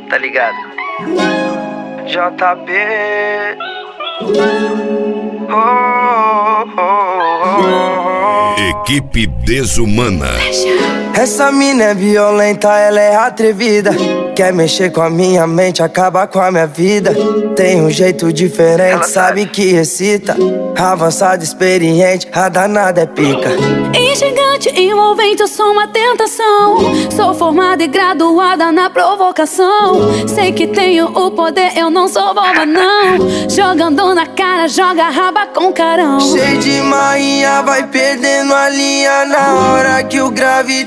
tá ligado? JB. Equipe Desumana. Essa mina é violenta, ela é atrevida. Quer mexer com a minha mente, acaba com a minha vida. Tem um jeito diferente, sabe que excita. Avançada, experiente, a danada é pica. Instigante, envolvente, eu sou uma tentação. Sou formada e graduada na provocação. Sei que tenho o poder, eu não sou boba não. Jogando na cara, joga a raba com carão. Cheio de marinha, vai perdendo a linha na hora que o grave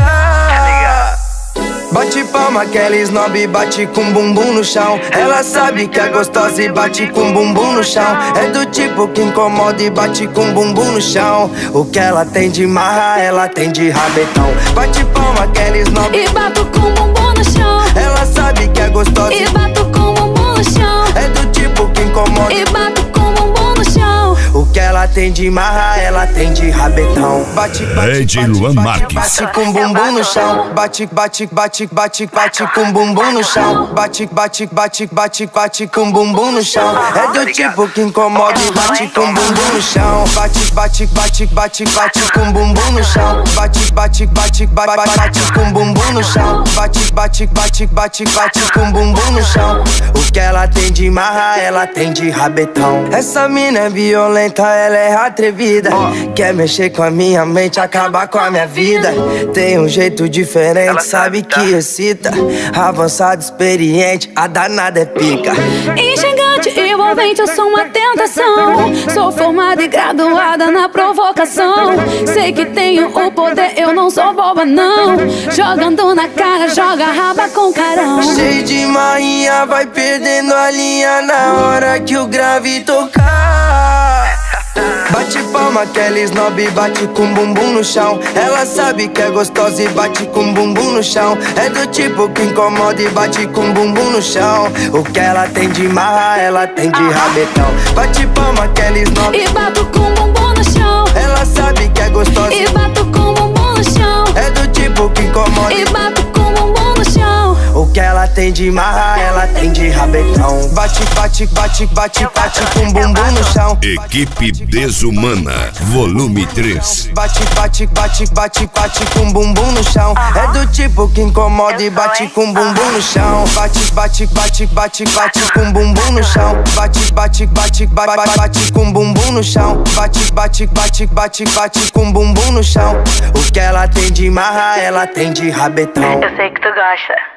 tocar. Bate palma, aquela snob bate com bumbum no chão. Ela sabe que é gostosa e bate com bumbum no chão. É do tipo que incomoda e bate com bumbum no chão. O que ela tem de marra, ela tem de rabetão. Bate palma, aquela snob e bato com bumbum no chão. Ela sabe que é gostosa e bato com bumbum no chão. É do tipo que incomoda e bato com bumbum no chão. O que ela tem de marra, ela tem de rabetão. Bate, bate, Luan Marques. bate com bumbum no chão. Bate, bate, bate, bate, bate com bumbum no chão. Bate, bate, bate, bate, bate com bumbum no chão. É do tipo que incomoda e bate com bumbum no chão. Bate, bate, bate, bate, bate com bumbum no chão. Bate, bate, bate, bate, bate com bumbum no chão. Bate, bate, bate, bate, bate com bumbum no chão. O que ela tem de marra, ela tem de rabetão. Essa mina é violenta, ela é atrevida. Quer mexer com a minha mente, acabar com a minha vida. Tem um jeito diferente, sabe que excita. Avançado, experiente, a danada é pica. Instigante, envolvente, eu sou uma tentação. Sou formada e graduada na provocação. Sei que tenho o poder, eu não sou boba não. Jogando na cara, joga a raba com carão. Cheio de marinha, vai perdendo a linha na hora que o grave tocar. Bate palma, aquela snob bate com bumbum no chão. Ela sabe que é gostosa e bate com bumbum no chão. É do tipo que incomoda e bate com bumbum no chão. O que ela tem de marra, ela tem de rabetão. Bate palma, aquela snob e bato com bumbum no chão. Ela sabe que é gostosa e bato com bumbum no chão. É do tipo que incomoda e bato com bumbum no chão. O que ela tem de marra, ela tem de rabetão. Bate, bate, bate, bate, bate com bumbum no chão. Equipe Desumana, volume 3. Bate, bate, bate, bate, bate com bumbum no chão. É do tipo que incomoda e bate com bumbum no chão. Bate, bate, bate, bate, bate com bumbum no chão. Bate, bate, bate, bate, bate com bumbum no chão. Bate, bate, bate, bate, bate com bumbum no chão. O que ela tem de marra, ela tem de rabetão. Eu sei que tu gosta.